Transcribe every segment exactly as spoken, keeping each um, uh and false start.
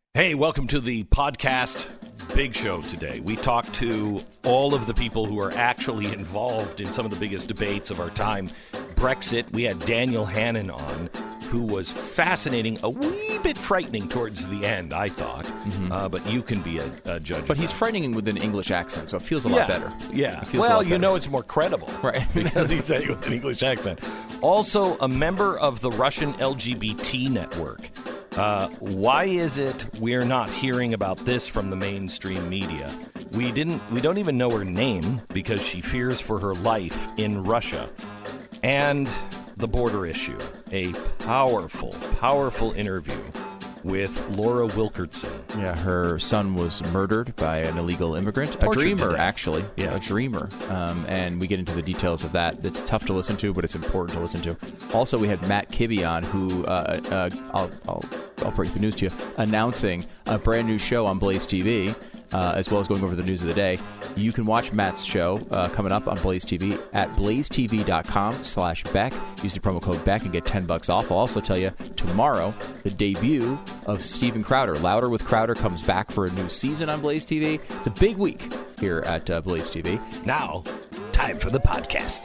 Hey, welcome to the podcast Big Show today. We talk to all of the people who are actually involved in some of the biggest debates of our time. Brexit, we had Daniel Hannan on, who was fascinating, a wee bit frightening towards the end, I thought. Mm-hmm. Uh, but you can be a, a judge. But he's frightening with an English accent, so it feels a lot yeah, better. Yeah. Feels well, you better. know it's more credible. Right. Because he's saying with an English accent. Also, a member of the Russian L G B T network. Uh, why is it we're not hearing about this from the mainstream media? We didn't. We don't even know her name because she fears for her life in Russia. And the border issue. A powerful, powerful interview with Laura Wilkerson. Yeah, her son was murdered by an illegal immigrant. Tortured a dreamer, actually. Yeah. A dreamer. Um, and we get into the details of that. It's tough to listen to, but it's important to listen to. Also, we had Matt Kibbe on, who, uh, uh, I'll, I'll, I'll break the news to you, announcing a brand new show on Blaze T V, uh, as well as going over the news of the day. You can watch Matt's show uh, coming up on Blaze T V at blazetv.com slash Beck. Use the promo code Beck and get ten bucks off. I'll also tell you, tomorrow, the debut of Steven Crowder. Louder with Crowder comes back for a new season on Blaze T V. It's a big week here at uh, Blaze T V. Now, time for the podcast.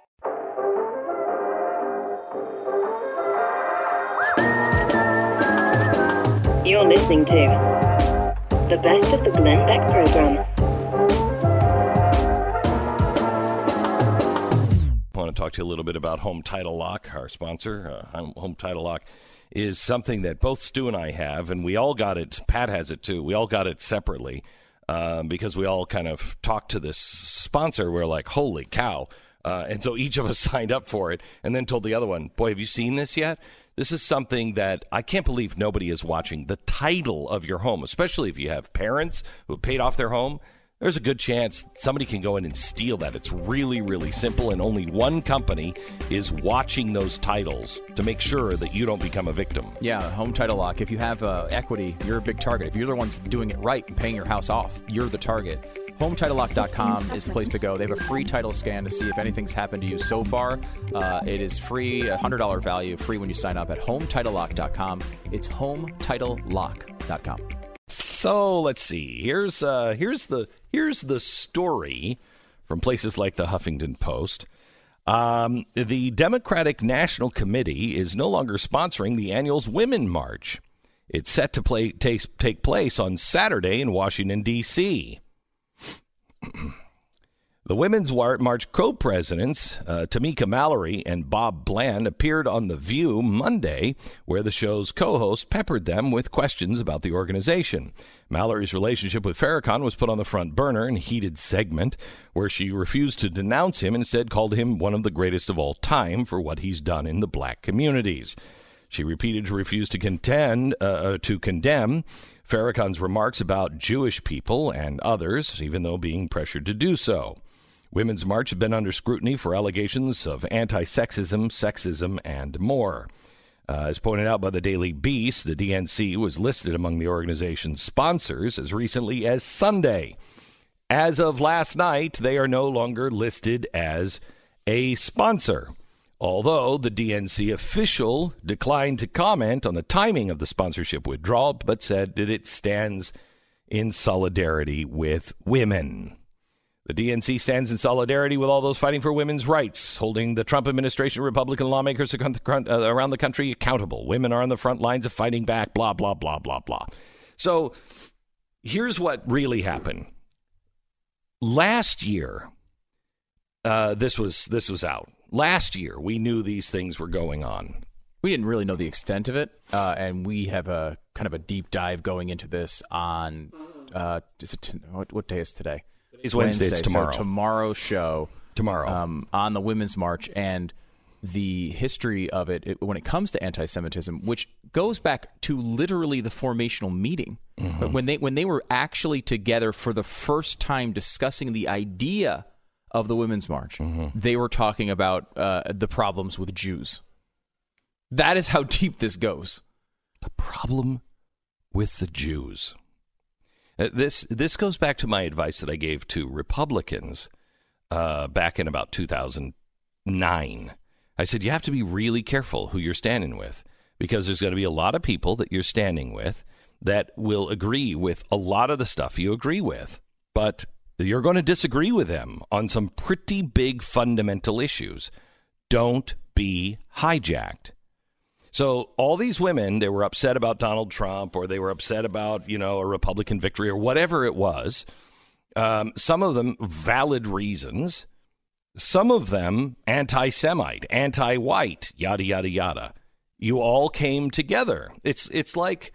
You're listening to the best of the Glenn Beck program. I want to talk to you a little bit about Home Title Lock, our sponsor. Uh, Home Title Lock is something that both Stu and I have, and we all got it. Pat has it too. We all got it separately um, because we all kind of talked to this sponsor. We're like, holy cow. Uh, and so each of us signed up for it and then told the other one, boy, have you seen this yet? This is something that I can't believe nobody is watching. The title of your home, especially if you have parents who have paid off their home, there's a good chance somebody can go in and steal that. It's really, really simple, and only one company is watching those titles to make sure that you don't become a victim. Yeah, Home Title Lock. If you have uh, equity, you're a big target. If you're the ones doing it right and paying your house off, you're the target. home title lock dot com is the place to go. They have a free title scan to see if anything's happened to you so far. Uh, it is free, a one hundred dollars value, free when you sign up at home title lock dot com. It's home title lock dot com. So let's see. Here's uh, here's the here's the story from places like the Huffington Post. Um, the Democratic National Committee is no longer sponsoring the annual Women March. It's set to play, take, take place on Saturday in Washington, D C The Women's March co-presidents, uh, Tamika Mallory and Bob Bland, appeared on The View Monday, where the show's co-host peppered them with questions about the organization. Mallory's relationship with Farrakhan was put on the front burner in a heated segment, where she refused to denounce him and instead called him one of the greatest of all time for what he's done in the black communities. She repeated to refuse to contend, uh, to condemn Farrakhan's remarks about Jewish people and others, even though being pressured to do so. Women's March has been under scrutiny for allegations of anti-sexism, sexism, and more. Uh, as pointed out by the Daily Beast, the D N C was listed among the organization's sponsors as recently as Sunday. As of last night, they are no longer listed as a sponsor, although the D N C official declined to comment on the timing of the sponsorship withdrawal, but said that it stands in solidarity with women. The D N C stands in solidarity with all those fighting for women's rights, holding the Trump administration, Republican lawmakers around the country accountable. Women are on the front lines of fighting back, blah, blah, blah, blah, blah. So here's what really happened. Last year, uh, this was this was out. Last year, we knew these things were going on. We didn't really know the extent of it, uh, and we have a kind of a deep dive going into this on, uh, is it t- what, what day is today? It's Wednesday. Wednesday. It's tomorrow. So tomorrow's show. Tomorrow. Um, on the Women's March and the history of it, it when it comes to anti-Semitism, which goes back to literally the formational meeting. Mm-hmm. But when they when they were actually together for the first time discussing the idea of the Women's March, mm-hmm. they were talking about uh, the problems with Jews. That is how deep this goes. The problem with the Jews. Uh, this this goes back to my advice that I gave to Republicans uh, back in about two thousand nine. I said, you have to be really careful who you're standing with, because there's going to be a lot of people that you're standing with that will agree with a lot of the stuff you agree with, but you're going to disagree with them on some pretty big fundamental issues. Don't be hijacked. So all these women, they were upset about Donald Trump, or they were upset about, you know, a Republican victory or whatever it was. Um, some of them valid reasons. Some of them anti-Semite, anti-white, yada, yada, yada. You all came together. It's it's like,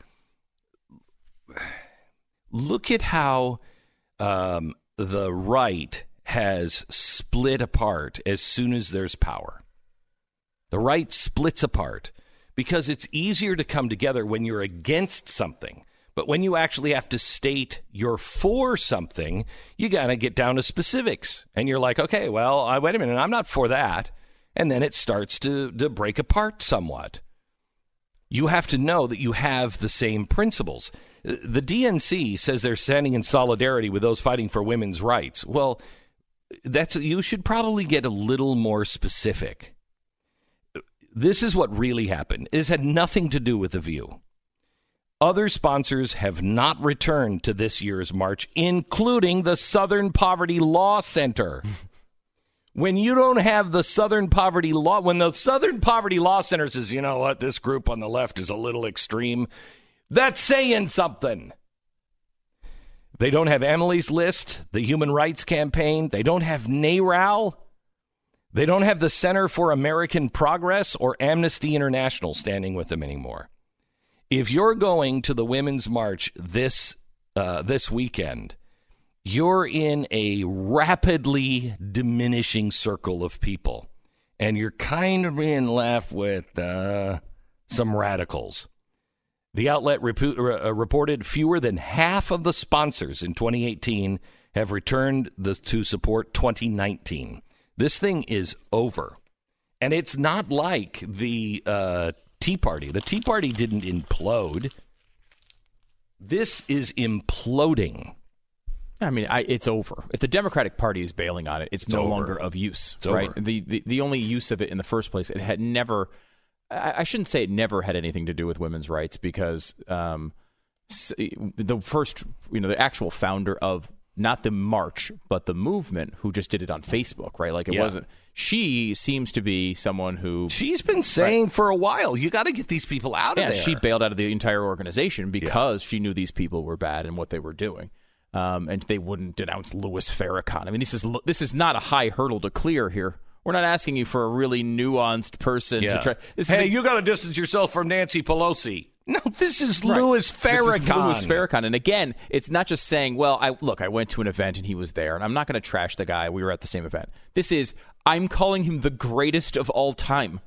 look at how um, the right has split apart as soon as there's power. The right splits apart because it's easier to come together when you're against something. But when you actually have to state you're for something, you got to get down to specifics. And you're like, okay, well, I, wait a minute, I'm not for that. And then it starts to, to break apart somewhat. You have to know that you have the same principles. The D N C says they're standing in solidarity with those fighting for women's rights. Well, that's you should probably get a little more specific. This is what really happened. This had nothing to do with The View. Other sponsors have not returned to this year's march, including the Southern Poverty Law Center. When you don't have the Southern Poverty Law, when the Southern Poverty Law Center says, you know what, this group on the left is a little extreme, that's saying something. They don't have Emily's List, the Human Rights Campaign. They don't have NARAL. They don't have the Center for American Progress or Amnesty International standing with them anymore. If you're going to the Women's March this uh, this weekend, you're in a rapidly diminishing circle of people, and you're kind of being left with uh, some radicals. The outlet repu- uh, reported fewer than half of the sponsors in twenty eighteen have returned the, to support twenty nineteen. This thing is over. And it's not like the uh, Tea Party. The Tea Party didn't implode. This is imploding. I mean, I, it's over. If the Democratic Party is bailing on it, it's, it's no over. longer of use. It's right? over. The, the the only use of it in the first place, it had never. I, I shouldn't say it never had anything to do with women's rights, because um, the first, you know, the actual founder of not the march, but the movement, who just did it on Facebook, right? Like it yeah. wasn't. She seems to be someone who she's been saying right. for a while, you got to get these people out yeah, of there. She bailed out of the entire organization because yeah. she knew these people were bad and what they were doing. Um, and they wouldn't denounce Louis Farrakhan. I mean, this is this is not a high hurdle to clear here. We're not asking you for a really nuanced person yeah. to try. This hey, is a, you got to distance yourself from Nancy Pelosi. No, this is right. Louis Farrakhan. This is Louis Farrakhan. And again, it's not just saying, well, I look, I went to an event and he was there, and I'm not going to trash the guy. We were at the same event. This is, I'm calling him the greatest of all time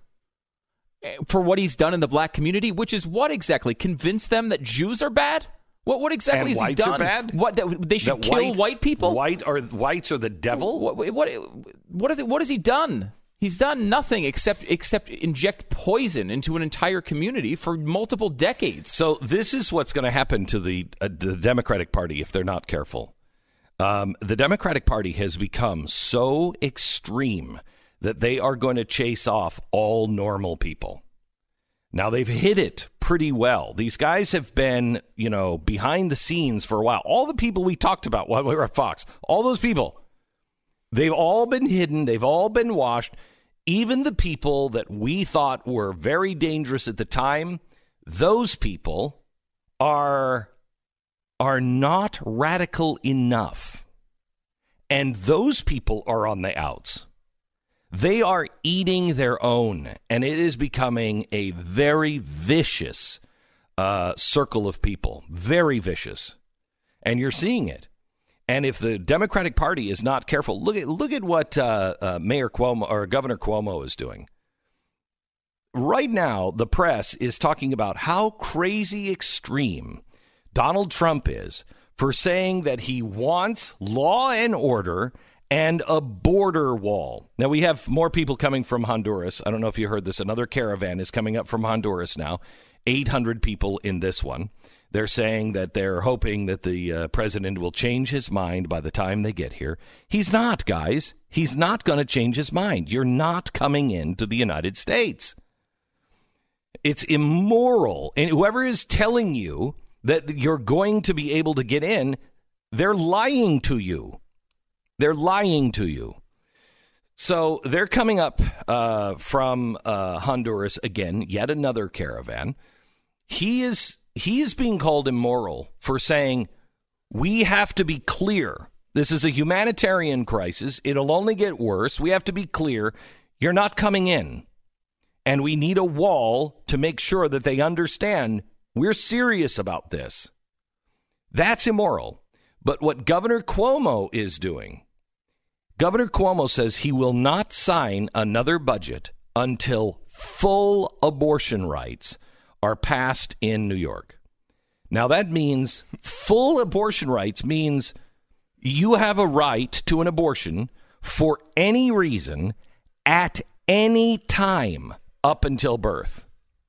for what he's done in the black community, which is what exactly? Convince them that Jews are bad? What what exactly and has he done? Are bad? What that they should that kill white, white people? White or whites are the devil? What what what, are they, what has he done? He's done nothing except except inject poison into an entire community for multiple decades. So this is what's going to happen to the uh, the Democratic Party if they're not careful. Um, the Democratic Party has become so extreme that they are going to chase off all normal people. Now, they've hit it pretty well. These guys have been, you know, behind the scenes for a while. All the people we talked about while we were at Fox, all those people, they've all been hidden. They've all been washed. Even the people that we thought were very dangerous at the time, those people are, are not radical enough. And those people are on the outs. They are eating their own, and it is becoming a very vicious uh, circle of people. Very vicious. And you're seeing it. And if the Democratic Party is not careful, look at look at what uh, uh, Mayor Cuomo or Governor Cuomo is doing. Right now, the press is talking about how crazy extreme Donald Trump is for saying that he wants law and order and a border wall. Now, we have more people coming from Honduras. I don't know if you heard this. Another caravan is coming up from Honduras now. eight hundred people in this one. They're saying that they're hoping that the uh, president will change his mind by the time they get here. He's not, guys. He's not going to change his mind. You're not coming into the United States. It's immoral. And whoever is telling you that you're going to be able to get in, they're lying to you. They're lying to you. So they're coming up uh, from uh, Honduras again, yet another caravan. He is he is being called immoral for saying, we have to be clear. This is a humanitarian crisis. It'll only get worse. We have to be clear. You're not coming in. And we need a wall to make sure that they understand we're serious about this. That's immoral. But what Governor Cuomo is doing, Governor Cuomo says he will not sign another budget until full abortion rights are passed in New York. Now, that means full abortion rights means you have a right to an abortion for any reason at any time up until birth.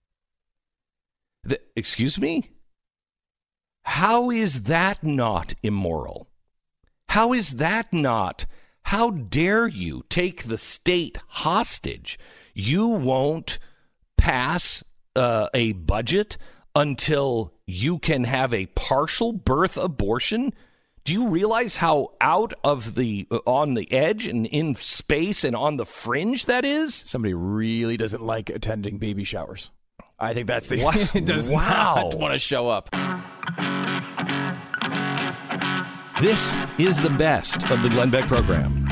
The, excuse me? How is that not immoral? How is that not? How dare you take the state hostage? You won't pass uh, a budget until you can have a partial birth abortion? Do you realize how out of the uh, on the edge and in space and on the fringe that is? Somebody really doesn't like attending baby showers. I think that's the wow. does wow. not want to show up. This is the best of the Glenn Beck program.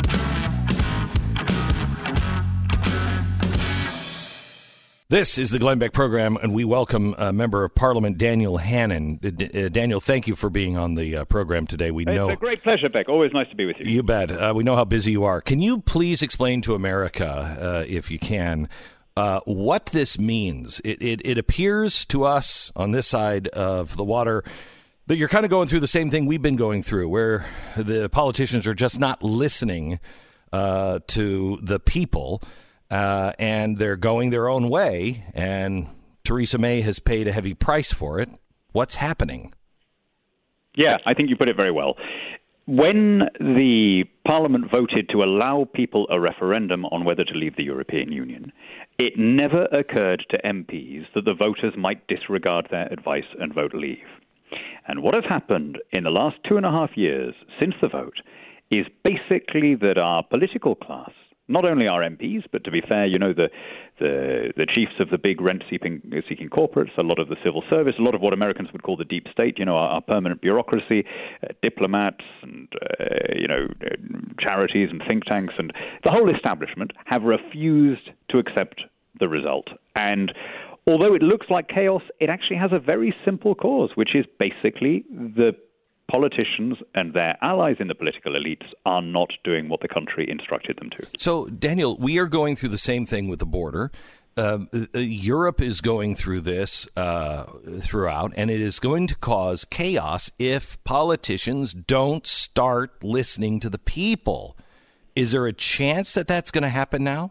This is the Glenn Beck program, and we welcome uh, Member of Parliament Daniel Hannan. D- uh, Daniel, thank you for being on the uh, program today. We it's know a great pleasure, Beck. Always nice to be with you. You bet. Uh, we know how busy you are. Can you please explain to America, uh, if you can, uh, what this means? It, it, it appears to us on this side of the water that you're kind of going through the same thing we've been going through, where the politicians are just not listening uh, to the people. Uh, and they're going their own way, and Theresa May has paid a heavy price for it. What's happening? Yeah, I think you put it very well. When the Parliament voted to allow people a referendum on whether to leave the European Union, it never occurred to M Ps that the voters might disregard their advice and vote leave. And what has happened in the last two and a half years since the vote is basically that our political class, not only our M Ps, but to be fair, you know, the the, the chiefs of the big rent-seeking seeking corporates, a lot of the civil service, a lot of what Americans would call the deep state, you know, our, our permanent bureaucracy, uh, diplomats and, uh, you know, uh, charities and think tanks, and the whole establishment have refused to accept the result. And although it looks like chaos, it actually has a very simple cause, which is basically the politicians and their allies in the political elites are not doing what the country instructed them to. So, Daniel, we are going through the same thing with the border. Uh, Europe is going through this uh, throughout, and it is going to cause chaos if politicians don't start listening to the people. Is there a chance that that's going to happen now?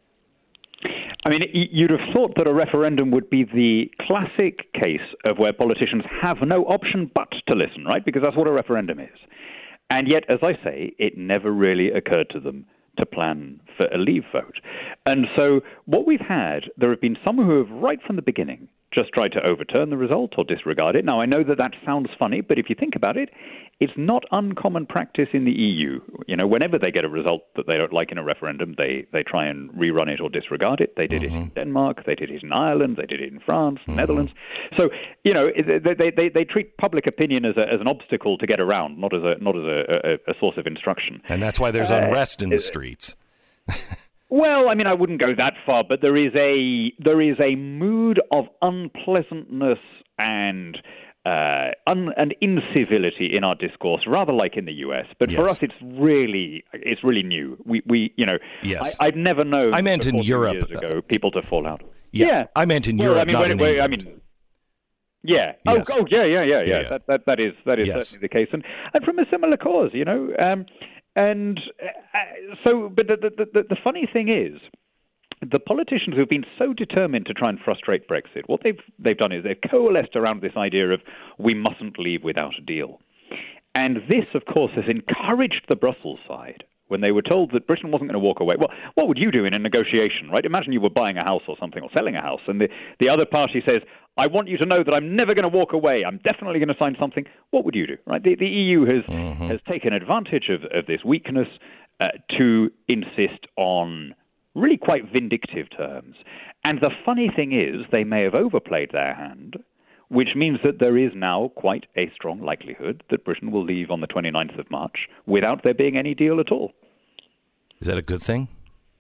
I mean, you'd have thought that a referendum would be the classic case of where politicians have no option but to listen, right? Because that's what a referendum is. And yet, as I say, it never really occurred to them to plan for a leave vote. And so what we've had, there have been some who have, right from the beginning, just tried to overturn the result or disregard it. Now, I know that that sounds funny, but if you think about it, it's not uncommon practice in the E U. You know, whenever they get a result that they don't like in a referendum, they, they try and rerun it or disregard it. They did mm-hmm. it in Denmark, they did it in Ireland, they did it in France, mm-hmm. Netherlands. So, you know, they, they, they, they treat public opinion as, a, as an obstacle to get around, not as a not as a, a, a source of instruction. And that's why there's uh, unrest in the streets. Well, I mean, I wouldn't go that far, but there is a there is a mood of unpleasantness and uh, un, and incivility in our discourse, rather like in the U S. But yes. for us, it's really it's really new. We we you know, yes. I, I've never known. I meant in Europe years ago, people to fall out. Yeah, yeah. I meant in well, Europe. I mean, not when, in when, England. I mean. Yeah. Yes. Oh, oh, yeah, yeah, yeah, yeah. yeah, yeah. That, that that is that is yes. certainly the case, and and from a similar cause, you know. Um, And uh, so, but the, the, the, the funny thing is, the politicians who have been so determined to try and frustrate Brexit, what they've they've done is they've coalesced around this idea of we mustn't leave without a deal. And this, of course, has encouraged the Brussels side, when they were told that Britain wasn't going to walk away. Well, what would you do in a negotiation, right? Imagine you were buying a house or something, or selling a house, and the, the other party says, I want you to know that I'm never going to walk away. I'm definitely going to sign something. What would you do, right? The, the E U has mm-hmm. has taken advantage of, of this weakness uh, to insist on really quite vindictive terms. And the funny thing is, they may have overplayed their hand, which means that there is now quite a strong likelihood that Britain will leave on the twenty-ninth of March without there being any deal at all. Is that a good thing?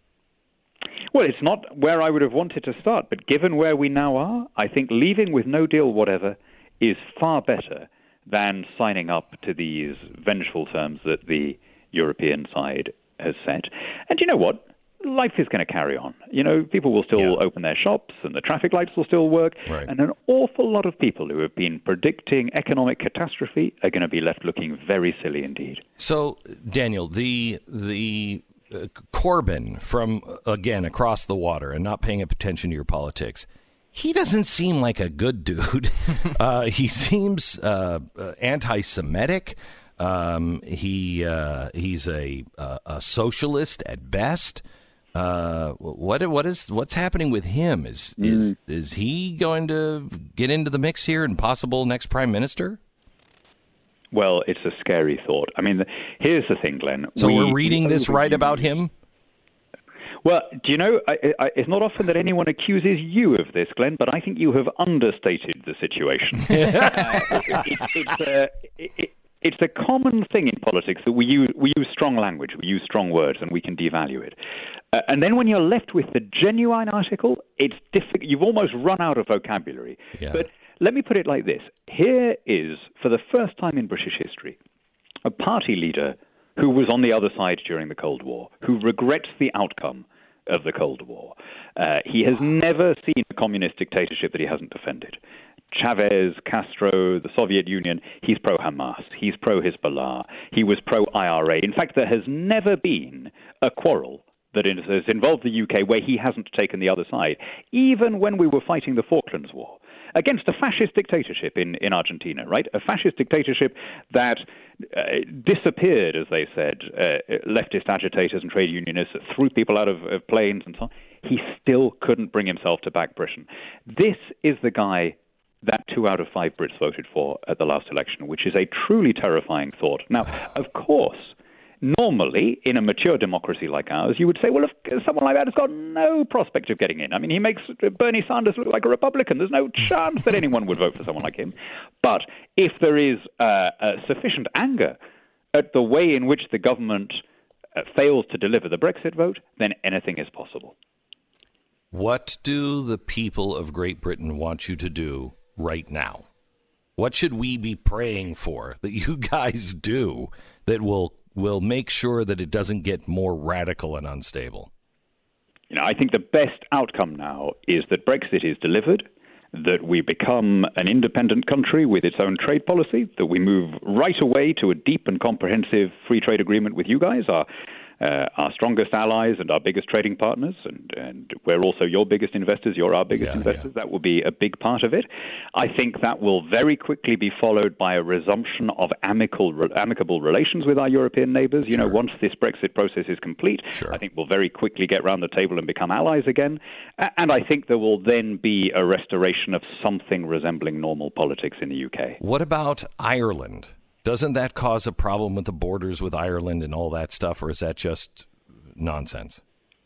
Well, it's not where I would have wanted to start, but given where we now are, I think leaving with no deal whatever is far better than signing up to these vengeful terms that the European side has set. And you know what? Life is going to carry on. You know, people will still yeah. open their shops and the traffic lights will still work. Right. And an awful lot of people who have been predicting economic catastrophe are going to be left looking very silly indeed. So, Daniel, the the uh, Corbyn from, again, across the water and not paying attention to your politics, he doesn't seem like a good dude. uh, he seems uh, uh, anti-Semitic. Um, he uh, he's a, uh, a socialist at best. Uh, what what is what's happening with him? Is mm. is is he going to get into the mix here and possible next prime minister? Well, it's a scary thought. I mean, here's the thing, Glenn. So we, we're reading this right about him? Well, do you know, I, I, it's not often that anyone accuses you of this, Glenn, but I think you have understated the situation. uh, it, it, it's uh, it, it, It's a common thing in politics that we use, we use strong language, we use strong words, and we can devalue it. Uh, and then when you're left with the genuine article, it's difficult. You've almost run out of vocabulary. Yeah. But let me put it like this. Here is, for the first time in British history, a party leader who was on the other side during the Cold War, who regrets the outcome of the Cold War. Uh, he has never seen a communist dictatorship that he hasn't defended. Chavez, Castro, the Soviet Union, he's pro-Hamas, he's pro-Hezbollah, he was pro-I R A. In fact, there has never been a quarrel that has involved the U K where he hasn't taken the other side, even when we were fighting the Falklands War, against a fascist dictatorship in, in Argentina, right? A fascist dictatorship that uh, disappeared, as they said, uh, leftist agitators and trade unionists that threw people out of, of planes and so on. He still couldn't bring himself to back Britain. This is the guy that two out of five Brits voted for at the last election, which is a truly terrifying thought. Now, of course, normally, in a mature democracy like ours, you would say, well, if someone like that has got no prospect of getting in. I mean, he makes Bernie Sanders look like a Republican. There's no chance that anyone would vote for someone like him. But if there is uh, uh, sufficient anger at the way in which the government uh, fails to deliver the Brexit vote, then anything is possible. What do the people of Great Britain want you to do right now? What should we be praying for that you guys do that will will make sure that it doesn't get more radical and unstable? You know, I think the best outcome now is that Brexit is delivered, that we become an independent country with its own trade policy, that we move right away to a deep and comprehensive free trade agreement with you guys, our Uh, our strongest allies and our biggest trading partners, and, and we're also your biggest investors, you're our biggest yeah, investors. Yeah. That will be a big part of it. I think that will very quickly be followed by a resumption of amicable, amicable relations with our European neighbors. You sure. know, once this Brexit process is complete, sure. I think we'll very quickly get round the table and become allies again. And I think there will then be a restoration of something resembling normal politics in the U K. What about Ireland? Doesn't that cause a problem with the borders with Ireland and all that stuff, or is that just nonsense?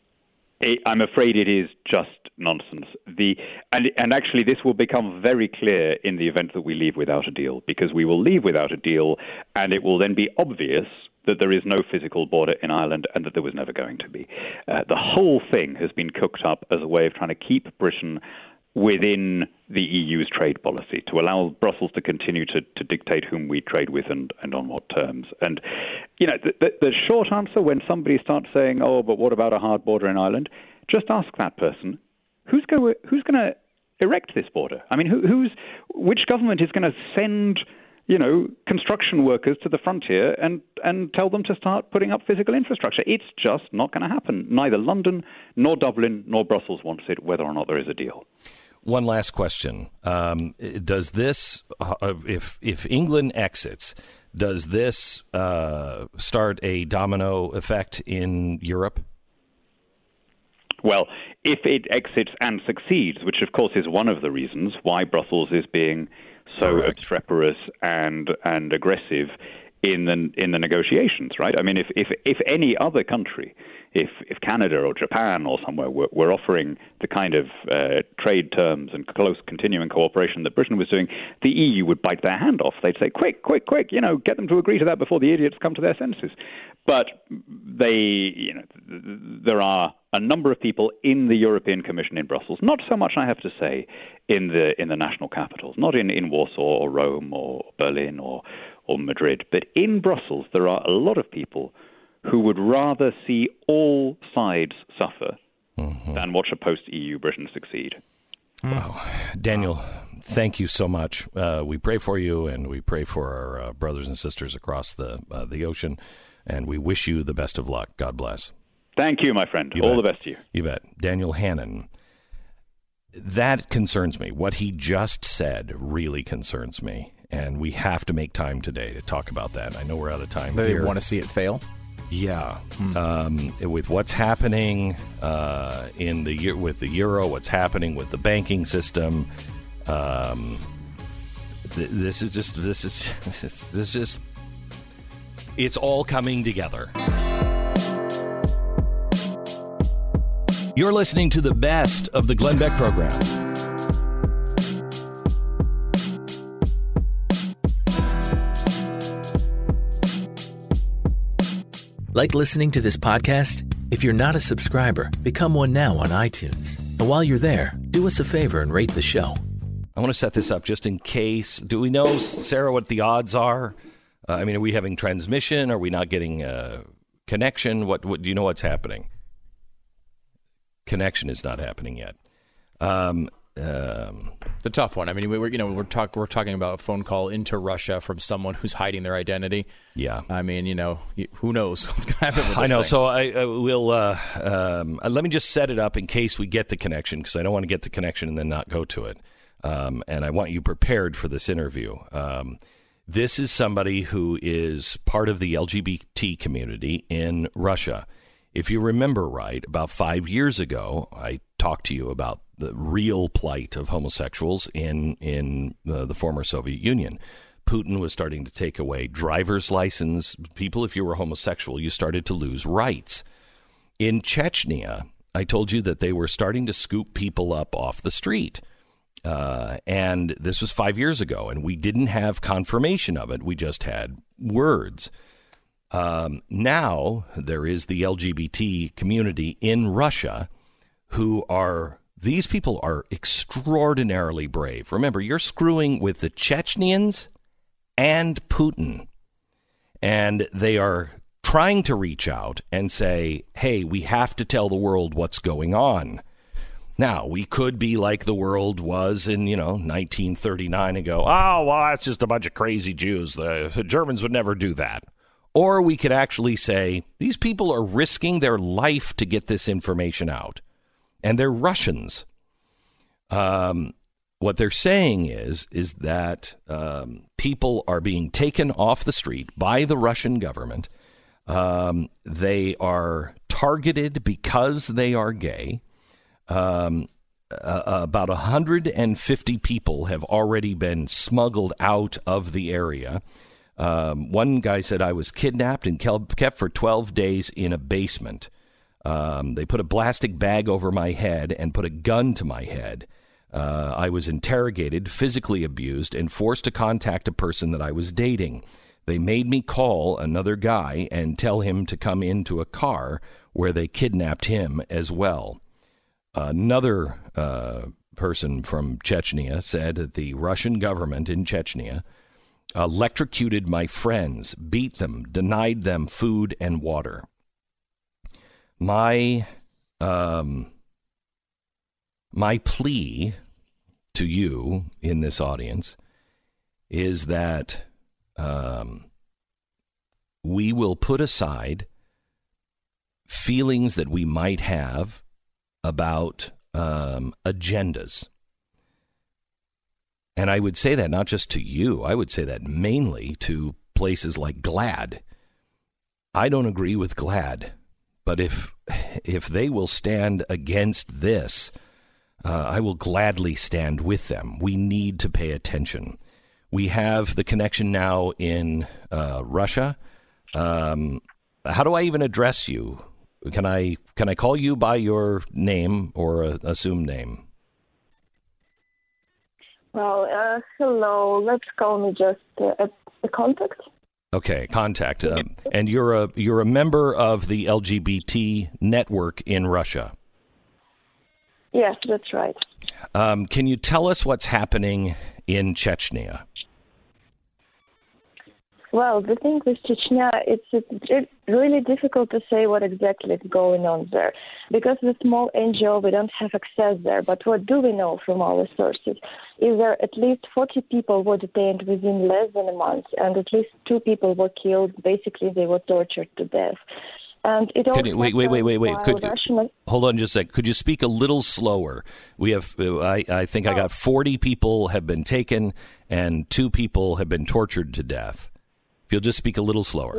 I'm afraid it is just nonsense. The and, and actually, this will become very clear in the event that we leave without a deal, because we will leave without a deal, and it will then be obvious that there is no physical border in Ireland and that there was never going to be. Uh, the whole thing has been cooked up as a way of trying to keep Britain within the E U's trade policy, to allow Brussels to continue to, to dictate whom we trade with and, and on what terms. And, you know, the, the, the short answer when somebody starts saying, oh, but what about a hard border in Ireland? Just ask that person, who's going who's going to erect this border? I mean, who, who's which government is going to send, you know, construction workers to the frontier and, and tell them to start putting up physical infrastructure? It's just not going to happen. Neither London nor Dublin nor Brussels wants it, whether or not there is a deal. One last question. Um, does this, uh, if if England exits, Does this uh, start a domino effect in Europe? Well, if it exits and succeeds, which of course is one of the reasons why Brussels is being so Correct. obstreperous and and aggressive in the in the negotiations, right? I mean, if if if any other country, if if Canada or Japan or somewhere were, were offering the kind of uh, trade terms and close continuing cooperation that Britain was doing, the E U would bite their hand off. They'd say, "Quick, quick, quick! You know, get them to agree to that before the idiots come to their senses." But they, you know, there are a number of people in the European Commission in Brussels. Not so much, I have to say, in the in the national capitals, not in, in Warsaw or Rome or Berlin or or Madrid, but in Brussels there are a lot of people who would rather see all sides suffer mm-hmm. than watch a post-E U Britain succeed. Wow. Daniel, thank you so much. Uh, we pray for you, and we pray for our uh, brothers and sisters across the uh, the ocean, and we wish you the best of luck. God bless. Thank you, my friend. You all bet. the best to you. You bet. Daniel Hannan. That concerns me. What he just said really concerns me, and we have to make time today to talk about that. I know we're out of time They here. want to see it fail? Yeah, um, with what's happening uh, in the with the euro, what's happening with the banking system, um, th- this is just this is this is just it's all coming together. You're listening to the best of the Glenn Beck program. Like listening to this podcast? If you're not a subscriber, become one now on iTunes. And while you're there, do us a favor and rate the show. I want to set this up just in case. Do we know, Sarah, what the odds are? Uh, I mean, are we having transmission? Are we not getting uh, connection? What, what do you know what's happening? Connection is not happening yet. Um, um, It's a tough one. I mean, we we're you know we're talk we're talking about a phone call into Russia from someone who's hiding their identity. Yeah. I mean, you know, who knows what's going to happen with this I know. thing. So I, I will. Uh, um, uh, let me just set it up in case we get the connection, because I don't want to get the connection and then not go to it. Um, and I want you prepared for this interview. Um, this is somebody who is part of the L G B T community in Russia. If you remember right, about five years ago, I talked to you about the real plight of homosexuals in in uh, the former Soviet Union. Putin was starting to take away driver's license. People, if you were homosexual, you started to lose rights. In Chechnya, I told you that they were starting to scoop people up off the street. Uh, and this was five years ago, and we didn't have confirmation of it. We just had words. Um, now there is the L G B T community in Russia who are, these people are extraordinarily brave. Remember, you're screwing with the Chechnyans and Putin, and they are trying to reach out and say, hey, we have to tell the world what's going on. Now, we could be like the world was in, you know, nineteen thirty-nine and go, oh, well, that's just a bunch of crazy Jews. The Germans would never do that. Or we could actually say, these people are risking their life to get this information out. And they're Russians. Um, what they're saying is, is that um, people are being taken off the street by the Russian government. Um, they are targeted because they are gay. Um, uh, about one hundred fifty people have already been smuggled out of the area. Um, one guy said, I was kidnapped and kept for twelve days in a basement. Um, they put a plastic bag over my head and put a gun to my head. Uh, I was interrogated, physically abused, and forced to contact a person that I was dating. They made me call another guy and tell him to come into a car where they kidnapped him as well. Another uh, person from Chechnya said that the Russian government in Chechnya electrocuted my friends, beat them, denied them food and water. My um, my plea to you in this audience is that um, we will put aside feelings that we might have about um, agendas. And I would say that not just to you, I would say that mainly to places like GLAAD. I don't agree with GLAAD, but if if they will stand against this, uh, I will gladly stand with them. We need to pay attention. We have the connection now in uh, Russia. Um, how do I even address you? Can I can I call you by your name or a assumed name? Well, uh, hello. Let's call me just uh, a contact. Okay, contact. Um, and you're a you're a member of the L G B T network in Russia. Yes, that's right. Um, can you tell us what's happening in Chechnya? Well, the thing with Chechnya, it's, it's really difficult to say what exactly is going on there. Because the small N G O, we don't have access there. But what do we know from our sources is that at least forty people were detained within less than a month, and at least two people were killed. Basically, they were tortured to death. And it all you, wait, wait, wait, wait, wait. Could, Russian... Hold on just a sec. Could you speak a little slower? We have, uh, I, I think oh. I got forty people have been taken, and two people have been tortured to death. If you'll just speak a little slower.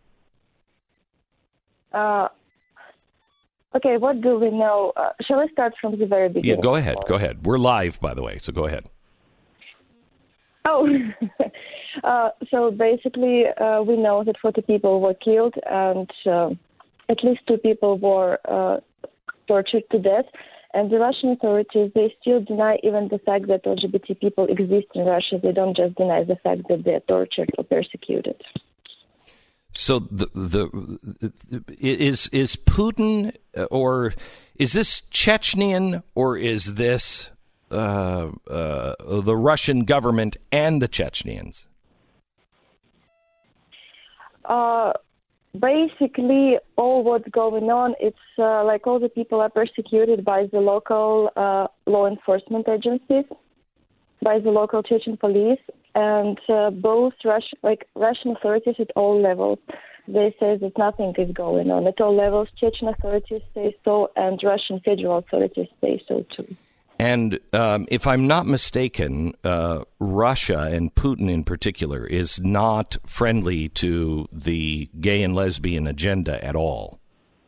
Yeah. Uh, okay, what do we know? Uh, shall I start from the very beginning? Yeah, go ahead. Go ahead. We're live, by the way, so go ahead. Oh, uh, so basically, uh, we know that forty people were killed, and uh, at least two people were uh, tortured to death. And the Russian authorities, they still deny even the fact that L G B T people exist in Russia. They don't just deny the fact that they're tortured or persecuted. So the the is is Putin, or is this Chechnyan, or is this uh, uh, the Russian government and the Chechnyans? Uh, basically, all what's going on, it's uh, like all the people are persecuted by the local uh, law enforcement agencies, by the local Chechen police, and uh, both Russian, like Russian authorities at all levels, they say that nothing is going on. At all levels, Chechen authorities say so, and Russian federal authorities say so too. And um, if I'm not mistaken, uh, Russia and Putin in particular is not friendly to the gay and lesbian agenda at all.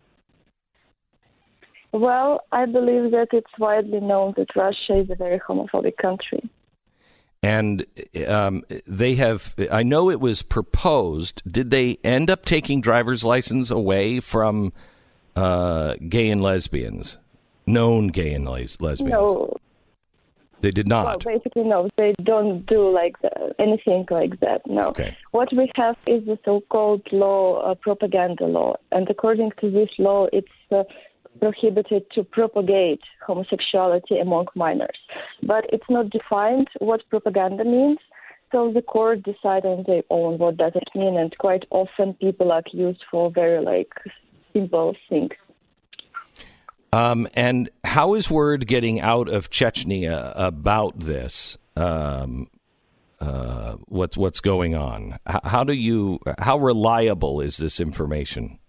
Well, I believe that it's widely known that Russia is a very homophobic country. And um, they have, I know it was proposed, did they end up taking driver's license away from uh, gay and lesbians? Known gay and les- lesbians? No. They did not? Well, basically, no. They don't do like that, anything like that, no. Okay. What we have is the so-called law, uh, propaganda law. And according to this law, it's uh, prohibited to propagate homosexuality among minors. But it's not defined what propaganda means. So the court decide on their own what does it mean. And quite often people are accused for very like simple things. Um, and how is word getting out of Chechnya about this? Um, uh, what's what's going on? How, how do you? How reliable is this information?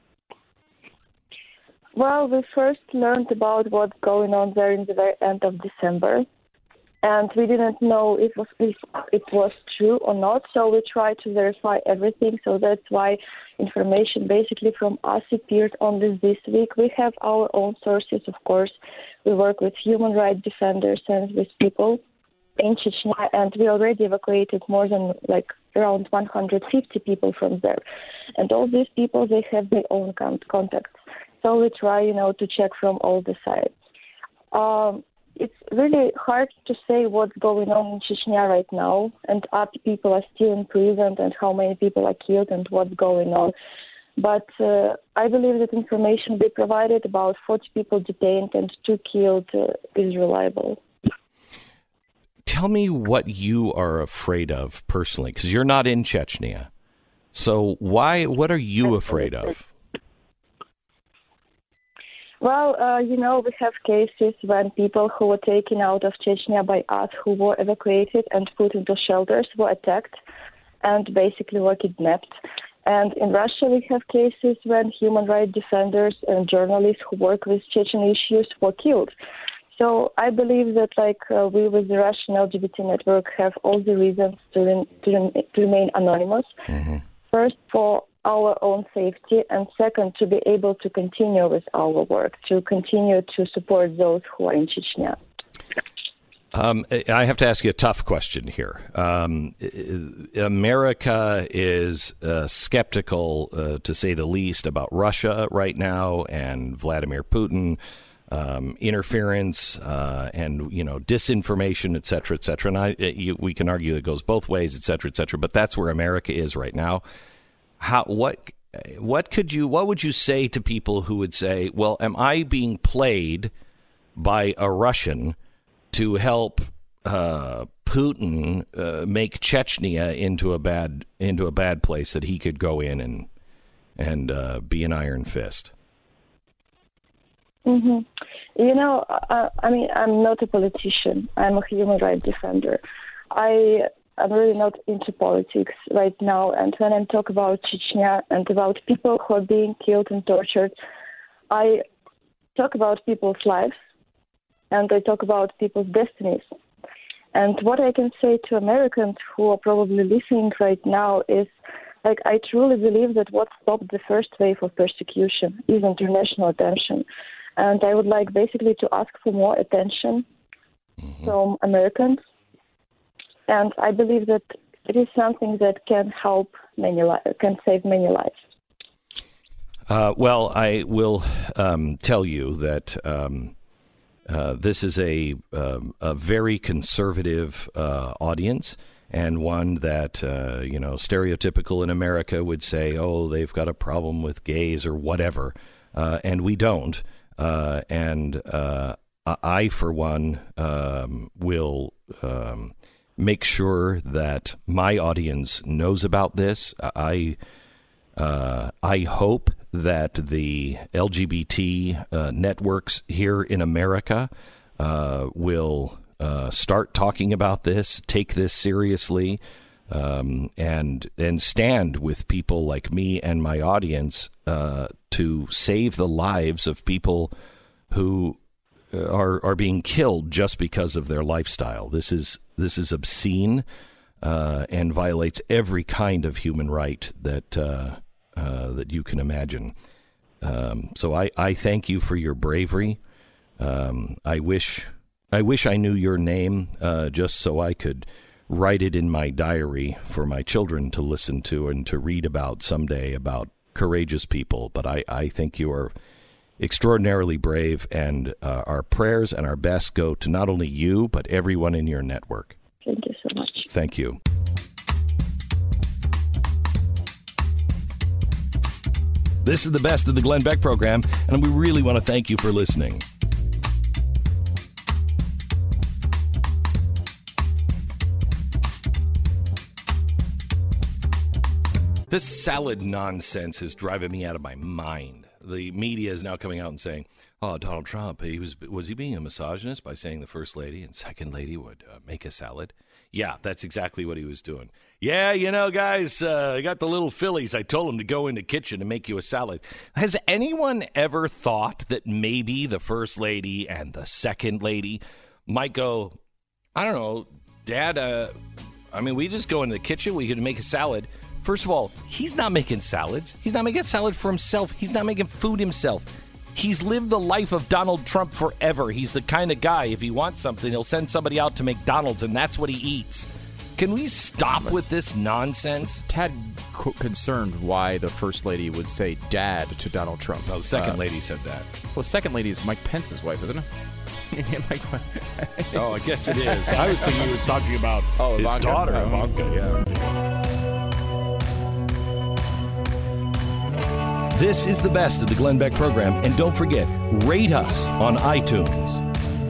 Well, we first learned about what's going on there in the very end of December, and we didn't know if, if it was true or not. So we tried to verify everything. So that's why information basically from us appeared only this week. We have our own sources, of course. We work with human rights defenders and with people in Chechnya, and we already evacuated more than like around one hundred fifty people from there. And all these people, they have their own contacts. So we try, you know, to check from all the sides. Um, it's really hard to say what's going on in Chechnya right now, and are people are still in prison, and how many people are killed, and what's going on. But uh, I believe that information we provided about forty people detained and two killed uh, is reliable. Tell me what you are afraid of personally, because you're not in Chechnya. So why? What are you afraid of? Well, uh, you know, we have cases when people who were taken out of Chechnya by us, who were evacuated and put into shelters, were attacked and basically were kidnapped. And in Russia, we have cases when human rights defenders and journalists who work with Chechen issues were killed. So I believe that, like, uh, we with the Russian L G B T network have all the reasons to, re- to, re- to remain anonymous. Mm-hmm. First, for our own safety, and second, to be able to continue with our work, to continue to support those who are in Chechnya. Um, I have to ask you a tough question here. Um, America is uh, skeptical, uh, to say the least, about Russia right now and Vladimir Putin. Um, interference uh, and, you know, disinformation, et cetera, et cetera. And I, you, we can argue it goes both ways, et cetera, et cetera. But that's where America is right now. How what what could you what would you say to people who would say, well, am I being played by a Russian to help uh, Putin uh, make Chechnya into a bad into a bad place that he could go in and and uh, be an iron fist? Mm-hmm. You know, uh, I mean, I'm not a politician. I'm a human rights defender. I am really not into politics right now. And when I talk about Chechnya and about people who are being killed and tortured, I talk about people's lives and I talk about people's destinies. And what I can say to Americans who are probably listening right now is, like, I truly believe that what stopped the first wave of persecution is international attention. And I would like basically to ask for more attention mm-hmm. from Americans. And I believe that it is something that can help many li- can save many lives. Uh, well, I will um, tell you that um, uh, this is a um, a very conservative uh, audience, and one that uh, you know, stereotypical in America would say, "Oh, they've got a problem with gays or whatever," uh, and we don't. Uh, and uh, I, for one, um, will um, make sure that my audience knows about this. I uh, I hope that the L G B T uh, networks here in America uh, will uh, start talking about this, take this seriously, um, and and stand with people like me and my audience uh, to save the lives of people who are are being killed just because of their lifestyle. This is this is obscene uh, and violates every kind of human right that uh, uh, that you can imagine. Um, so I, I thank you for your bravery. Um, I wish I wish I knew your name uh, just so I could write it in my diary for my children to listen to and to read about someday, about courageous people. But I, I think you are extraordinarily brave, and uh, our prayers and our best go to not only you, but everyone in your network. Thank you so much. Thank you. This is the best of the Glenn Beck program, and we really want to thank you for listening. This salad nonsense is driving me out of my mind. The media is now coming out and saying, "Oh, Donald Trump, he was was he being a misogynist by saying the first lady and second lady would uh, make a salad?" Yeah, that's exactly what he was doing. Yeah, you know, guys, uh, I got the little fillies. I told them to go in the kitchen and make you a salad. Has anyone ever thought that maybe the first lady and the second lady might go, I don't know, Dad, uh, I mean, we just go in the kitchen, we can make a salad. First of all, he's not making salads. He's not making a salad for himself. He's not making food himself. He's lived the life of Donald Trump forever. He's the kind of guy, if he wants something, he'll send somebody out to McDonald's, and that's what he eats. Can we stop with this nonsense? Tad co- concerned why the first lady would say "Dad" to Donald Trump. No, the second uh, lady said that. Well, second lady is Mike Pence's wife, isn't it? Oh, I guess it is. I was thinking he was talking about oh, his Ivanka? daughter, Oh. Ivanka, yeah. This is the best of the Glenn Beck program, and don't forget, rate us on iTunes.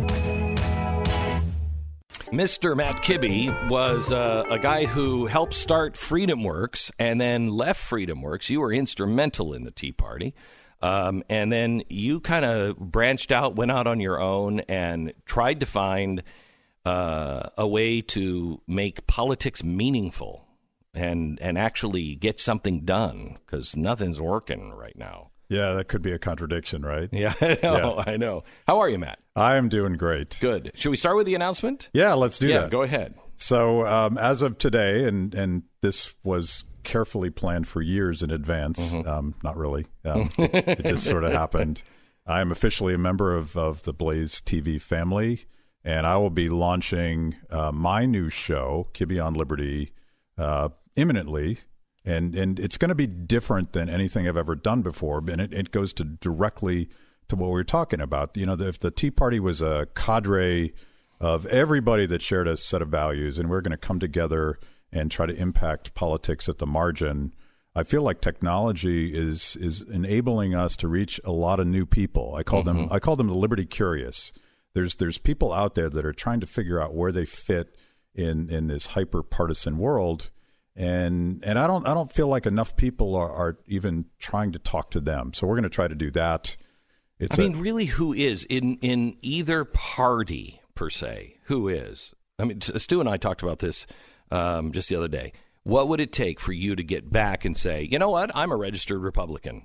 Mister Matt Kibbe was uh, a guy who helped start FreedomWorks and then left FreedomWorks. You were instrumental in the Tea Party. Um, and then you kind of branched out, went out on your own, and tried to find uh, a way to make politics meaningful and and actually get something done, because nothing's working right now. Yeah, that could be a contradiction, right? Yeah, I know. Yeah. I know. How are you, Matt? I am doing great. Good. Should we start with the announcement? Yeah, let's do yeah, that. Yeah, go ahead. So um, as of today, and, and this was carefully planned for years in advance, mm-hmm. um, not really. Um, it just sort of happened. I am officially a member of, of the Blaze T V family, and I will be launching uh, my new show, Kibbe on Liberty, uh, imminently. And and it's going to be different than anything I've ever done before. And it, it goes to directly to what we were talking about. You know, if the Tea Party was a cadre of everybody that shared a set of values, and we're going to come together and try to impact politics at the margin, I feel like technology is is enabling us to reach a lot of new people. I call mm-hmm. them I call them the liberty curious. There's there's people out there that are trying to figure out where they fit in in this hyper partisan world. And and I don't I don't feel like enough people are, are even trying to talk to them. So we're going to try to do that. It's I a, mean, really, who is in, in either party per se? Who is? I mean, Stu and I talked about this um, just the other day. What would it take for you to get back and say, you know what? I'm a registered Republican.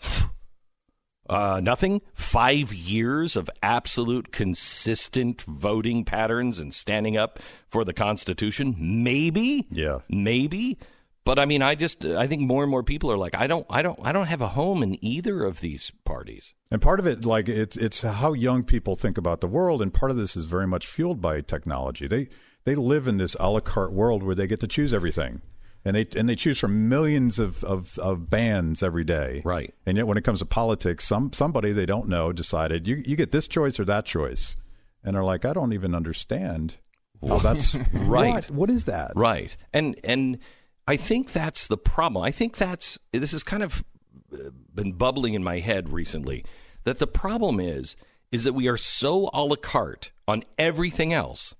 Uh, nothing. Five years of absolute consistent voting patterns and standing up for the Constitution. Maybe. Yeah. Maybe. But I mean, I just I think more and more people are like, I don't I don't I don't have a home in either of these parties. And part of it, like it's it's how young people think about the world, and part of this is very much fueled by technology. They they live in this a la carte world where they get to choose everything. And they and they choose from millions of, of, of bands every day. Right. And yet when it comes to politics, some somebody they don't know decided, you, you get this choice or that choice. And they're like, I don't even understand how that's right. What? What is that? Right. And and I think that's the problem. I think that's, this has kind of been bubbling in my head recently, that the problem is, is that we are so a la carte on everything else,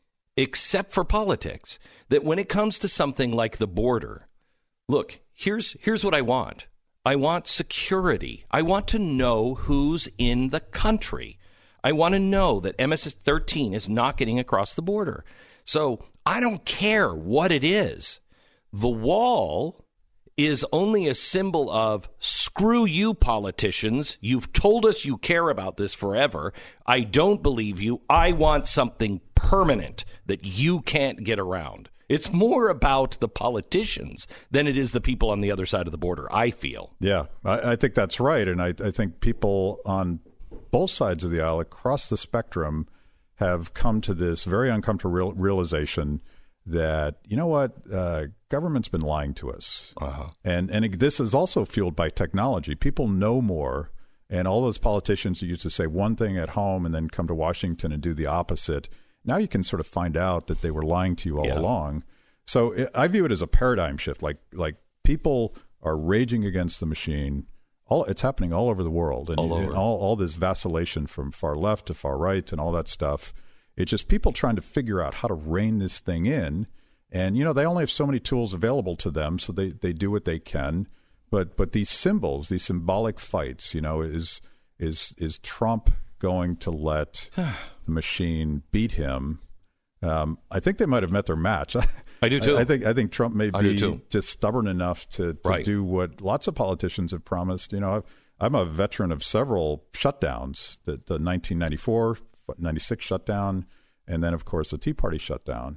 except for politics, that when it comes to something like the border, look, here's here's what I want. I want security. I want to know who's in the country. I want to know that M S thirteen is not getting across the border. So I don't care what it is. The wall is only a symbol of screw you, politicians. You've told us you care about this forever. I don't believe you. I want something permanent that you can't get around. It's more about the politicians than it is the people on the other side of the border, I feel. Yeah, I, I think that's right. And I, I think people on both sides of the aisle across the spectrum have come to this very uncomfortable real, realization that, you know what, uh, government's been lying to us. Uh-huh. And and this is also fueled by technology. People know more, and all those politicians who used to say one thing at home and then come to Washington and do the opposite, now you can sort of find out that they were lying to you all yeah. along. So it, I view it as a paradigm shift. Like like people are raging against the machine. All it's happening all over the world, and all, over. and all, all this vacillation from far left to far right and all that stuff. It's just people trying to figure out how to rein this thing in. And, you know, they only have so many tools available to them, so they, they do what they can. But but these symbols, these symbolic fights, you know, is is is Trump going to let the machine beat him? Um, I think they might have met their match. I do, too. I, I think I think Trump may I be just stubborn enough to, to right. do what lots of politicians have promised. You know, I've, I'm a veteran of several shutdowns, the, the nineteen ninety-four ninety-six shutdown, and then, of course, the Tea Party shutdown.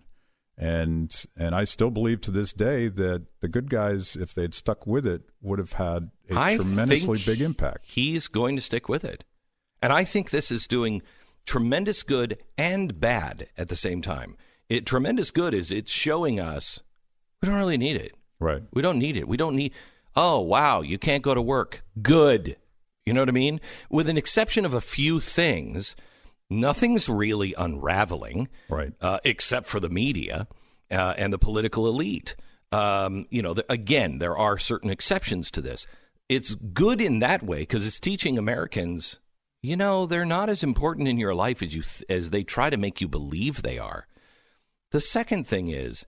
And and I still believe to this day that the good guys, if they'd stuck with it, would have had a I tremendously think big impact. He's going to stick with it. And I think this is doing tremendous good and bad at the same time. It tremendous good is it's showing us we don't really need it. Right. We don't need it. We don't need, oh, wow, you can't go to work. Good. You know what I mean? With an exception of a few things, nothing's really unraveling, right? Uh, except for the media uh, and the political elite. Um, you know, the, again, there are certain exceptions to this. It's good in that way because it's teaching Americans, you know, they're not as important in your life as you th- as they try to make you believe they are. The second thing is,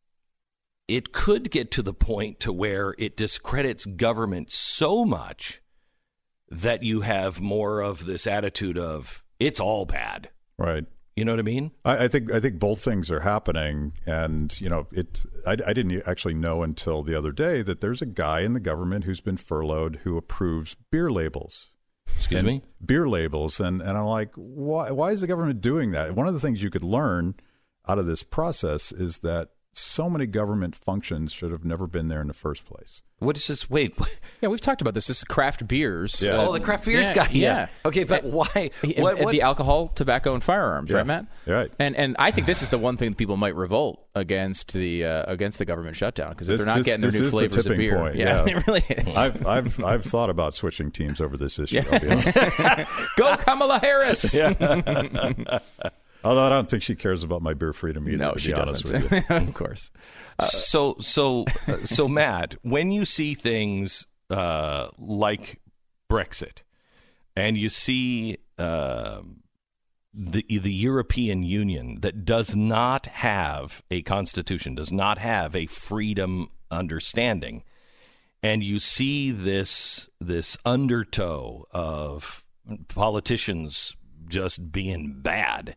it could get to the point to where it discredits government so much that you have more of this attitude of, it's all bad. Right. You know what I mean? I, I think I think both things are happening, and you know, it. I, I didn't actually know until the other day that there's a guy in the government who's been furloughed who approves beer labels. Excuse and me? Beer labels, and and I'm like, why? Why is the government doing that? One of the things you could learn out of this process is that so many government functions should have never been there in the first place. What is this? Wait. Yeah, we've talked about this. This is craft beers. Yeah. Oh, the craft beers yeah, guy. Yeah. yeah. Okay, but And- why? And- What, and what? the alcohol, tobacco, and firearms, Yeah. right, Matt? Right. And and I think this is the one thing that people might revolt against the uh, against the government shutdown, because if This- they're not this- getting their this new is the flavors of tipping beer, point, yeah, yeah. it really is. I've I've I've thought about switching teams over this issue. I'll be honest. Go Kamala Harris. Although I don't think she cares about my beer freedom either. No, to she be honest doesn't. with you. Of course. so so uh, so Matt, when you see things uh, like Brexit, and you see uh, the the European Union that does not have a constitution, does not have a freedom understanding, and you see this this undertow of politicians just being bad,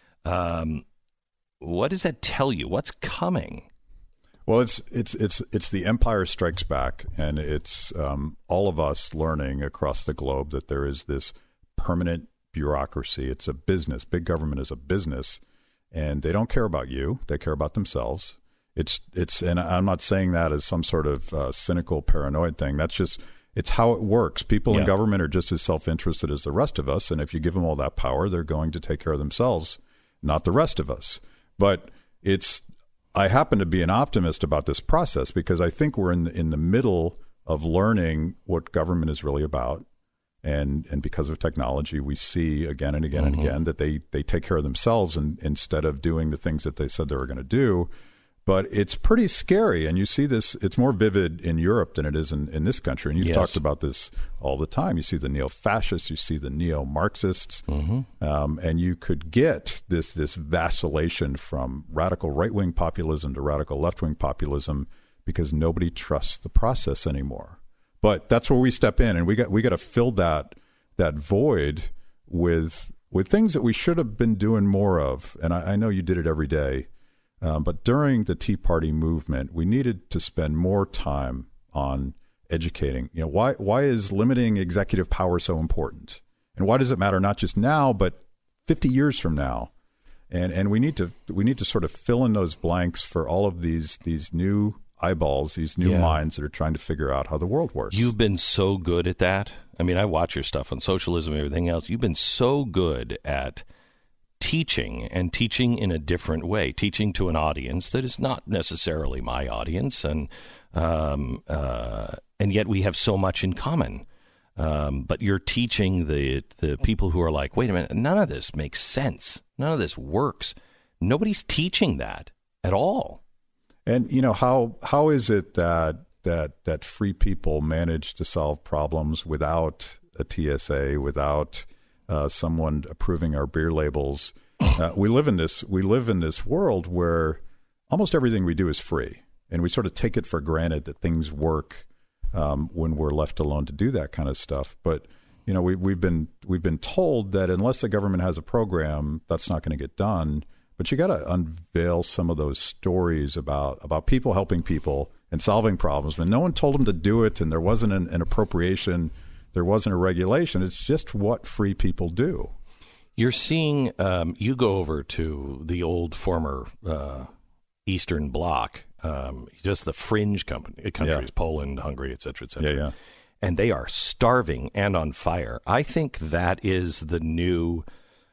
um, what does that tell you? What's coming? Well, it's it's it's it's the Empire Strikes Back, and it's um, all of us learning across the globe that there is this permanent bureaucracy. It's a business. Big government is a business, and they don't care about you. They care about themselves. It's it's, and I'm not saying that as some sort of uh, cynical, paranoid thing. That's just it's how it works. People Yeah. in government are just as self-interested as the rest of us, and if you give them all that power, they're going to take care of themselves, not the rest of us. But it's I happen to be an optimist about this process because I think we're in the, in the middle of learning what government is really about. And and because of technology, we see again and again Mm-hmm. and again that they, they take care of themselves and, instead of doing the things that they said they were going to do. But it's pretty scary. And you see this, it's more vivid in Europe than it is in, in this country. And you've Yes. talked about this all the time. You see the neo-fascists, you see the neo-Marxists, Mm-hmm. um, and you could get this this vacillation from radical right-wing populism to radical left-wing populism because nobody trusts the process anymore. But that's where we step in, and we got we got to fill that that void with with things that we should have been doing more of. And I, I know you did it every day, um, but during the Tea Party movement, we needed to spend more time on educating. You know, why why is limiting executive power so important, and why does it matter not just now but fifty years from now? And and we need to we need to sort of fill in those blanks for all of these these new eyeballs, these new Yeah. minds that are trying to figure out how the world works. You've been so good at that. I mean, I watch your stuff on socialism and everything else. You've been so good at teaching and teaching in a different way, teaching to an audience that is not necessarily my audience, and um, uh, and yet we have so much in common. Um, but you're teaching the the people who are like, wait a minute, none of this makes sense. None of this works. Nobody's teaching that at all. And you know, how how is it that that that free people manage to solve problems without a T S A, without uh, someone approving our beer labels? Uh, we live in this we live in this world where almost everything we do is free, and we sort of take it for granted that things work um, when we're left alone to do that kind of stuff. But you know, we we've been we've been told that unless the government has a program, that's not going to get done. But you got to unveil some of those stories about, about people helping people and solving problems. When no one told them to do it, and there wasn't an, an appropriation, there wasn't a regulation. It's just what free people do. You're seeing, um, you go over to the old former uh, Eastern Bloc, um, just the fringe company, countries, Yeah. Poland, Hungary, et cetera, et cetera. Yeah, yeah. And they are starving and on fire. I think that is the new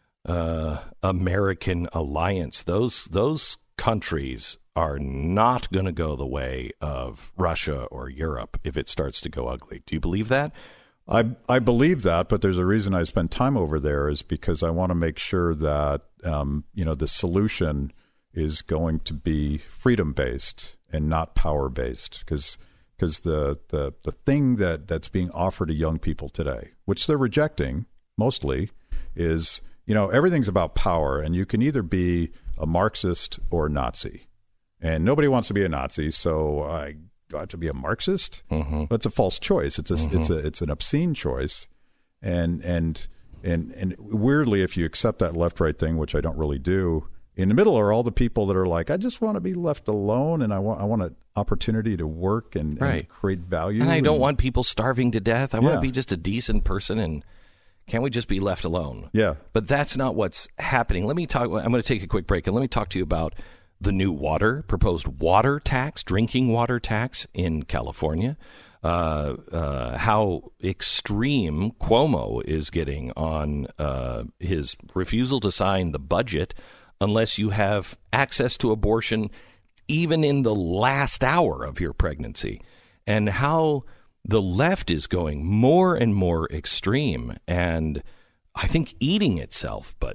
uh, American alliance. Those those countries are not going to go the way of Russia or Europe if it starts to go ugly. Do you believe that? I I believe that, but there's a reason I spend time over there is because I want to make sure that um, you know the solution is going to be freedom based and not power based. Because because the, the the thing that that's being offered to young people today, which they're rejecting mostly, is you know everything's about power, and you can either be a Marxist or a Nazi, and nobody wants to be a Nazi, so I. Do I have to be a Marxist? Mm-hmm. That's a false choice. It's a, Mm-hmm. it's a, it's an obscene choice, and and And and weirdly, if you accept that left-right thing, which I don't really do, in the middle are all the people that are like, I just want to be left alone, and I want I want an opportunity to work and, right. and create value. And I don't and, want people starving to death. I yeah. want to be just a decent person, and can't we just be left alone? Yeah. But that's not what's happening. Let me talk. I'm going to take a quick break, and let me talk to you about the new water, proposed water tax, drinking water tax in California. Uh, uh, how extreme Cuomo is getting on uh, his refusal to sign the budget unless you have access to abortion even in the last hour of your pregnancy, and how the left is going more and more extreme and I think eating itself. But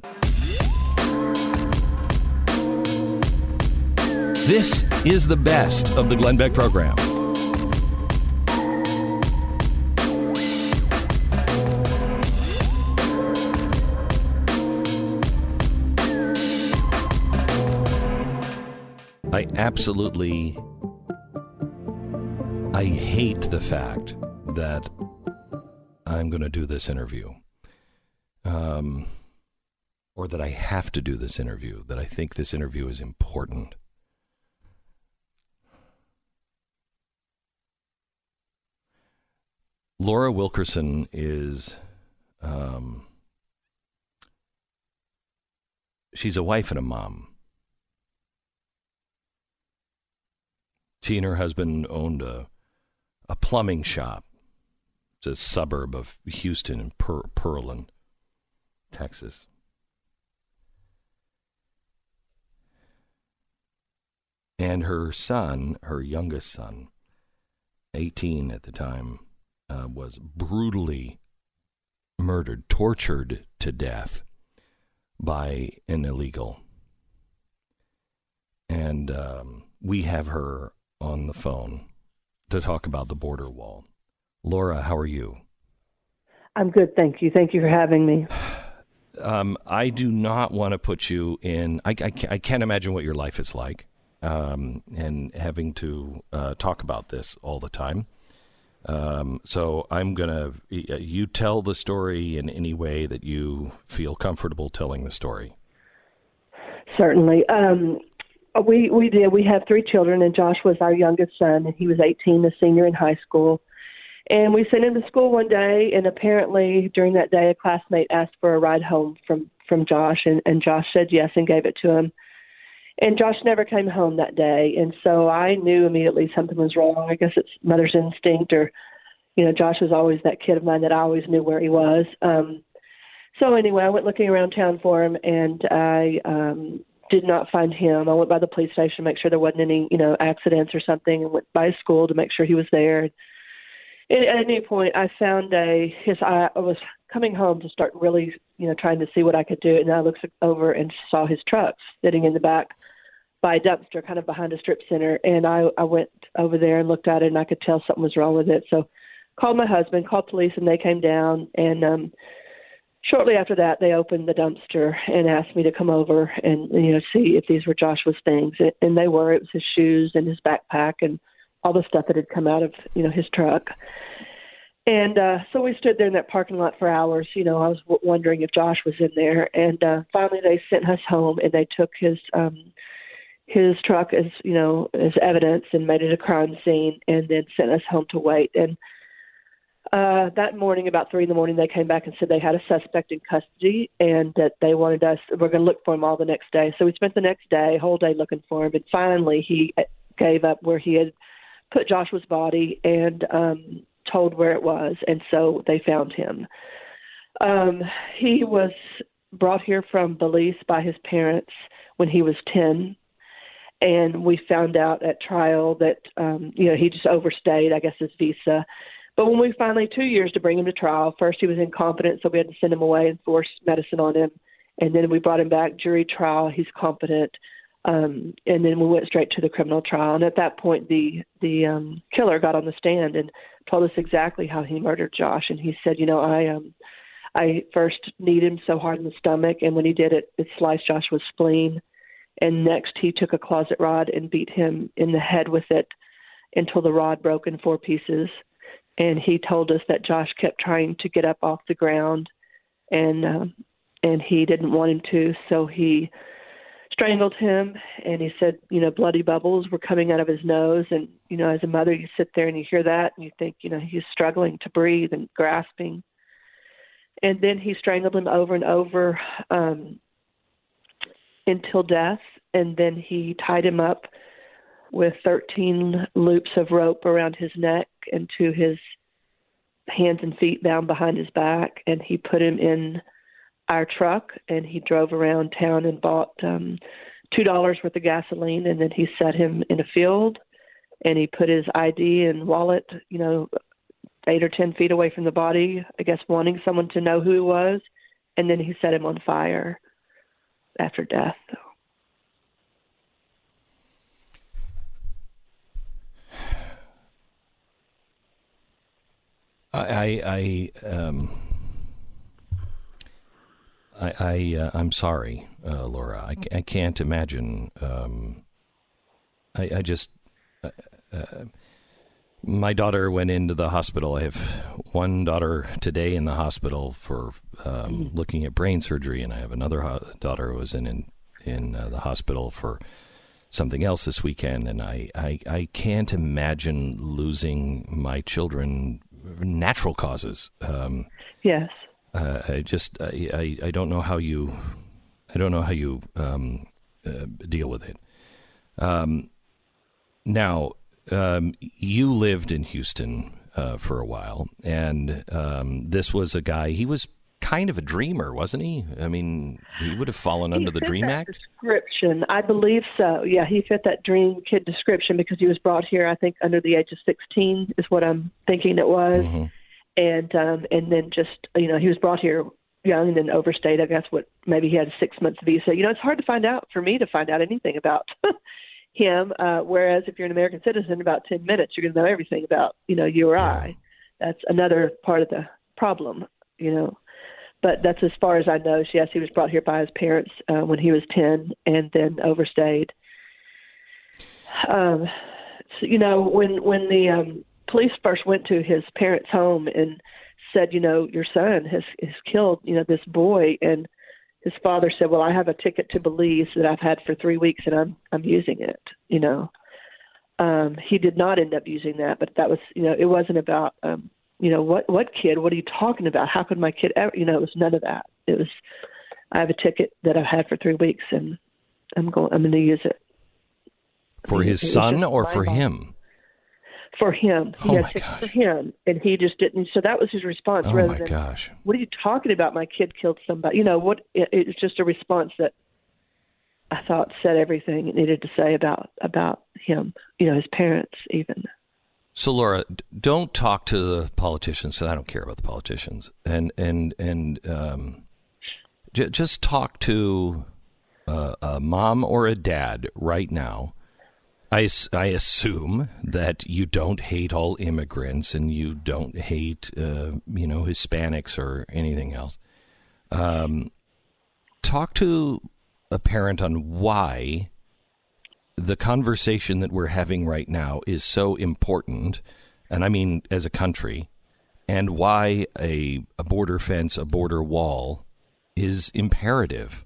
this is the best of the Glenn Beck program. I absolutely, I hate the fact that I'm going to do this interview, um, or that I have to do this interview, that I think this interview is important. Laura Wilkerson is, um, she's a wife and a mom. She and her husband owned a, a plumbing shop. It's a suburb of Houston in per- Pearland, Texas. And her son, her youngest son, eighteen at the time, uh, was brutally murdered, tortured to death by an illegal. And um, we have her on the phone to talk about the border wall. Laura, how are you? I'm good, thank you. Thank you for having me. Um, I do not want to put you in, I, I, I can't imagine what your life is like, um, and having to uh, talk about this all the time. Um, so I'm going to, you tell the story in any way that you feel comfortable telling the story. Certainly. Um, We we did. We have three children, and Josh was our youngest son, and he was eighteen, a senior in high school. And we sent him to school one day, and apparently during that day, a classmate asked for a ride home from, from Josh, and, and Josh said yes and gave it to him. And Josh never came home that day, and so I knew immediately something was wrong. I guess it's mother's instinct, or, you know, Josh was always that kid of mine that I always knew where he was. Um, so anyway, I went looking around town for him, and I um, – did not find him. I went by the police station to make sure there wasn't any, you know, accidents or something, and went by his school to make sure he was there. And at any point, I found a his. I was coming home to start really, you know, trying to see what I could do, and I looked over and saw his truck sitting in the back by a dumpster, kind of behind a strip center. And I, I went over there and looked at it, and I could tell something was wrong with it. So, called my husband, called police, and they came down. And um, shortly after that, they opened the dumpster and asked me to come over and, you know, see if these were Joshua's things. And they were. It was his shoes and his backpack and all the stuff that had come out of, you know, his truck. And uh, so we stood there in that parking lot for hours. You know, I was w- wondering if Josh was in there. And uh, finally they sent us home, and they took his um, his truck as, you know, as evidence and made it a crime scene, and then sent us home to wait. And Uh, that morning, about three in the morning, they came back and said they had a suspect in custody, and that they wanted us, we're going to look for him all the next day. So we spent the next day, whole day looking for him. And finally, he gave up where he had put Joshua's body and um, told where it was. And so they found him. Um, he was brought here from Belize by his parents when he was ten. And we found out at trial that, um, you know, he just overstayed, I guess, his visa. But when we finally, two years to bring him to trial, first he was incompetent, so we had to send him away and force medicine on him. And then we brought him back, jury trial, he's competent. Um, and then we went straight to the criminal trial. And at that point, the the um, killer got on the stand and told us exactly how he murdered Josh. And he said, you know, I um, I first kneed him so hard in the stomach, and when he did it, it sliced Joshua's spleen. And next he took a closet rod and beat him in the head with it until the rod broke in four pieces. And he told us that Josh kept trying to get up off the ground and uh, and he didn't want him to, so he strangled him. And he said, you know, bloody bubbles were coming out of his nose. And, you know, as a mother, you sit there and you hear that and you think, you know, he's struggling to breathe and grasping. And then he strangled him over and over um, until death. And then he tied him up with thirteen loops of rope around his neck and to his hands and feet bound behind his back. And he put him in our truck, and he drove around town and bought um, two dollars worth of gasoline, and then he set him in a field, and he put his I D and wallet, you know, eight or ten feet away from the body, I guess wanting someone to know who he was, and then he set him on fire after death. I, I, um, I, I uh, I'm sorry, uh, Laura. I, I can't imagine. Um, I, I just, uh, uh, my daughter went into the hospital. I have one daughter today in the hospital for um, looking at brain surgery, and I have another ho- daughter who was in in, in uh, the hospital for something else this weekend. And I, I, I can't imagine losing my children. Natural causes. Um, yes. Uh, I just I, I, I don't know how you I don't know how you um, uh, deal with it. Um, now um, you lived in Houston uh, for a while, and um, this was a guy. He was kind of a dreamer, wasn't he? I mean, he would have fallen he under the Dream that Act. Description, I believe so. Yeah, he fit that dream kid description because he was brought here, I think, under the age of sixteen is what I'm thinking it was, Mm-hmm. and um, and then just you know he was brought here young and then overstayed. I guess what maybe he had a six month visa. You know, it's hard to find out for me to find out anything about him. Uh, whereas if you're an American citizen, about ten minutes you're going to know everything about you know you or Yeah. I. That's another part of the problem. You know. But that's as far as I know. Yes, he was brought here by his parents uh, when he was ten and then overstayed. Um, so, you know, when when the um, police first went to his parents' home and said, you know, your son has, has killed, you know, this boy, and his father said, well, I have a ticket to Belize that I've had for three weeks and I'm I'm using it, you know. Um, he did not end up using that, but that was, you know, it wasn't about um, – you know, what, what kid, what are you talking about? How could my kid ever, you know, it was none of that. It was, I have a ticket that I've had for three weeks and I'm going, I'm going to use it. For his it son or for mind. him? For him. He Oh had my tickets gosh. for him. And he just didn't. So that was his response. Oh rather my than, gosh. what are you talking about? My kid killed somebody. You know, what, it, it was just a response that I thought said everything it needed to say about, about him, you know, his parents even. So, Laura, don't talk to the politicians. I don't care about the politicians, and and and um, j- just talk to uh, a mom or a dad right now. I, I assume that you don't hate all immigrants and you don't hate uh, you know Hispanics or anything else. Um, talk to a parent on why the conversation that we're having right now is so important, and I mean as a country, and why a, a border fence, a border wall is imperative.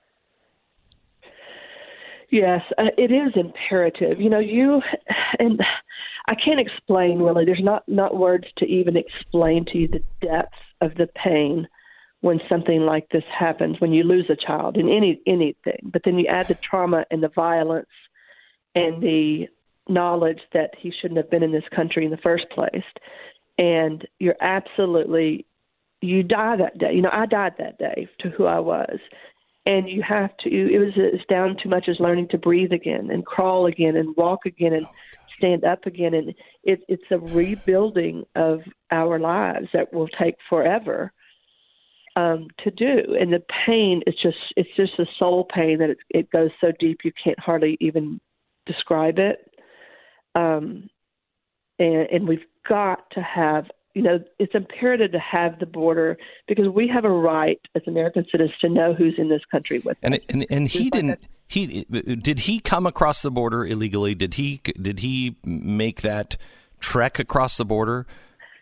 Yes, uh, it is imperative. You know, you, and I can't explain really, there's not, not words to even explain to you the depth of the pain when something like this happens, when you lose a child in any anything, but then you add the trauma and the violence and the knowledge that he shouldn't have been in this country in the first place. And you're absolutely, you die that day. You know, I died that day to who I was. And you have to, it was it's down to much as learning to breathe again and crawl again and walk again and stand up again. And it, it's a rebuilding of our lives that will take forever um, to do. And the pain, it's just, it's just a soul pain that it, it goes so deep you can't hardly even describe it. Um, and, and we've got to have, you know, it's imperative to have the border because we have a right as American citizens to know who's in this country with us. And and, and he didn't. He did he come across the border illegally? Did he did he make that trek across the border?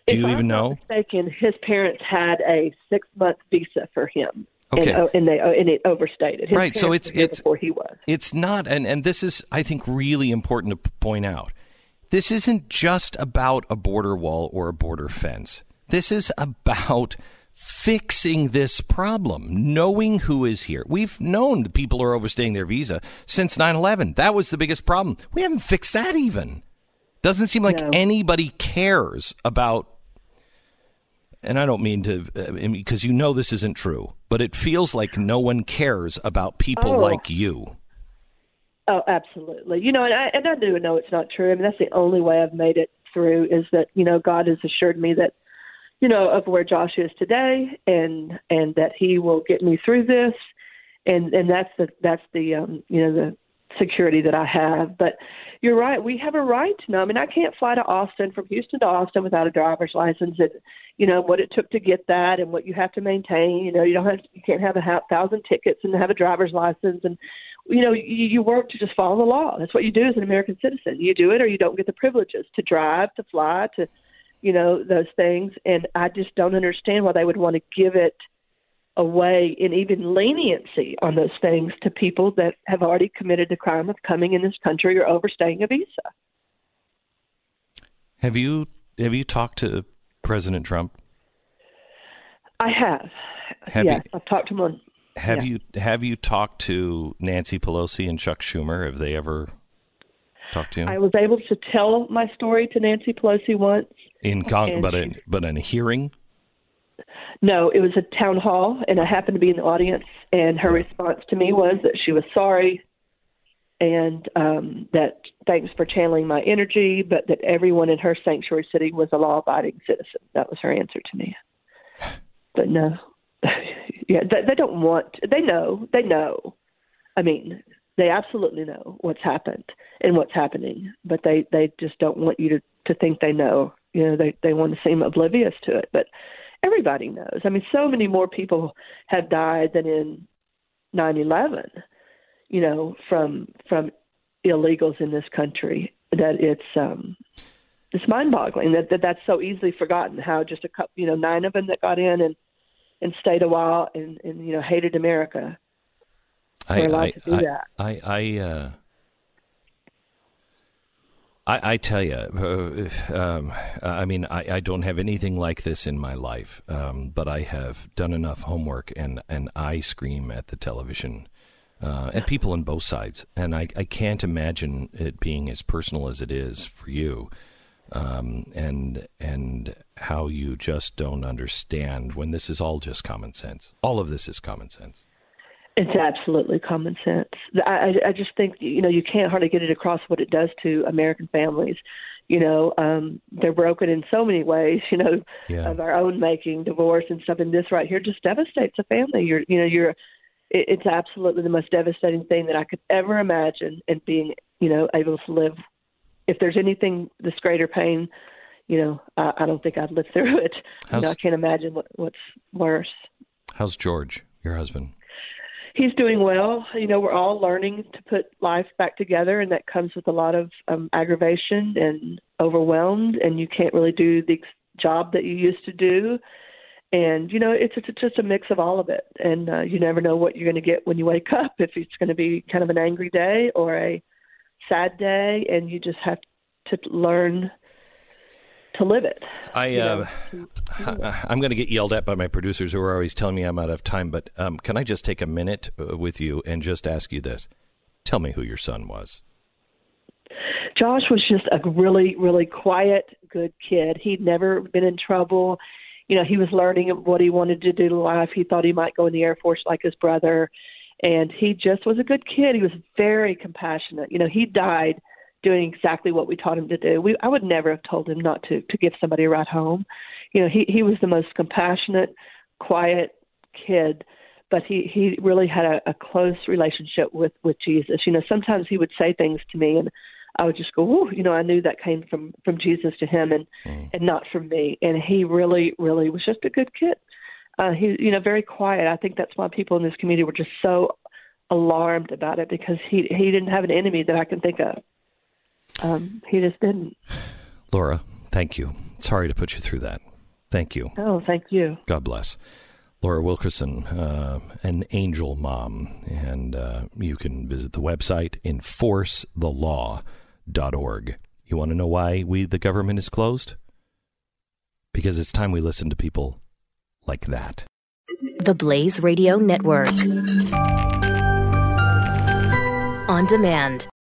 Do you if even I'm know? Not mistaken, his parents had a six-month visa for him. Okay. And, and they and it overstayed. His right. So it's were here it's before he was. It's not, and and this is, I think, really important to p- point out. This isn't just about a border wall or a border fence. This is about fixing this problem, knowing who is here. We've known that people are overstaying their visa since nine eleven. That was the biggest problem. We haven't fixed that even. Doesn't seem like No. anybody cares about. And I don't mean to, because you know this isn't true, but it feels like no one cares about people Oh. like you. Oh, absolutely. You know, and I, and I do know it's not true. I mean, that's the only way I've made it through is that, you know, God has assured me that, you know, of where Josh is today and and that he will get me through this. And and that's the, that's the um, you know, the security that I have. But you're right. We have a right to know. I mean, I can't fly to Austin from Houston to Austin without a driver's license and, you know, what it took to get that and what you have to maintain. You know, you don't have, you can't have a ha- thousand tickets and have a driver's license. And, you know, you, you work to just follow the law. That's what you do as an American citizen. You do it or you don't get the privileges to drive, to fly, to, you know, those things. And I just don't understand why they would want to give it away in even leniency on those things to people that have already committed the crime of coming in this country or overstaying a visa. Have you have you talked to President Trump? I have. Have yes, you- I've talked to him on. Have yeah. you have you talked to Nancy Pelosi and Chuck Schumer? Have they ever talked to you? I was able to tell my story to Nancy Pelosi once. in con- and but she- in, but in a hearing? No, it was a town hall, and I happened to be in the audience, and her response to me was that she was sorry and um, that thanks for channeling my energy, but that everyone in her sanctuary city was a law-abiding citizen. That was her answer to me. But no. yeah, they, they don't want – they know. They know. I mean, they absolutely know what's happened and what's happening, but they, they just don't want you to, to think they know. You know, they, they want to seem oblivious to it, but – everybody knows. I mean, so many more people have died than in nine eleven, you know, from from illegals in this country that it's um, it's mind-boggling that, that that's so easily forgotten how just a couple, you know, nine of them that got in and, and stayed a while and, and, you know, hated America I, were allowed I, to do I, that. I, I, uh, I, I tell you, uh, um, I mean, I, I don't have anything like this in my life, um, but I have done enough homework, and, and I scream at the television uh, at people on both sides, and I, I can't imagine it being as personal as it is for you, um, and and how you just don't understand when this is all just common sense. All of this is common sense. It's absolutely common sense. I, I just think, you know, you can't hardly get it across what it does to American families. You know, um, they're broken in so many ways, you know, Yeah. of our own making, divorce and stuff. And this right here just devastates a family. You're, you know, you're, it, it's absolutely the most devastating thing that I could ever imagine, and being, you know, able to live. If there's anything, this greater pain, you know, I, I don't think I'd live through it. You know, I can't imagine what, what's worse. How's George, your husband? He's doing well. You know, we're all learning to put life back together, and that comes with a lot of um, aggravation and overwhelmed, and you can't really do the job that you used to do. And, you know, it's, it's just a mix of all of it. And uh, you never know what you're going to get when you wake up, if it's going to be kind of an angry day or a sad day, and you just have to learn to live it. I, uh, know, I'm going to get yelled at by my producers who are always telling me I'm out of time, but um, can I just take a minute uh, with you and just ask you this? Tell me who your son was. Josh was just a really, really quiet, good kid. He'd never been in trouble. You know, he was learning what he wanted to do in life. He thought he might go in the Air Force like his brother. And he just was a good kid. He was very compassionate. You know, he died doing exactly what we taught him to do. We, I would never have told him not to, to give somebody a ride home. You know, he, he was the most compassionate, quiet kid, but he, he really had a, a close relationship with, with Jesus. You know, sometimes he would say things to me and I would just go, "Whoa!" You know, I knew that came from, from Jesus to him and, mm. and not from me. And he really, really was just a good kid. Uh, he, you know, very quiet. I think that's why people in this community were just so alarmed about it, because he he didn't have an enemy that I can think of. Um, he just didn't. Laura, thank you. Sorry to put you through that. Thank you. Oh, thank you. God bless. Laura Wilkerson, uh, an angel mom. And uh, you can visit the website, enforce the law dot org. You want to know why we, the government, is closed? Because it's time we listen to people like that. The Blaze Radio Network. On demand.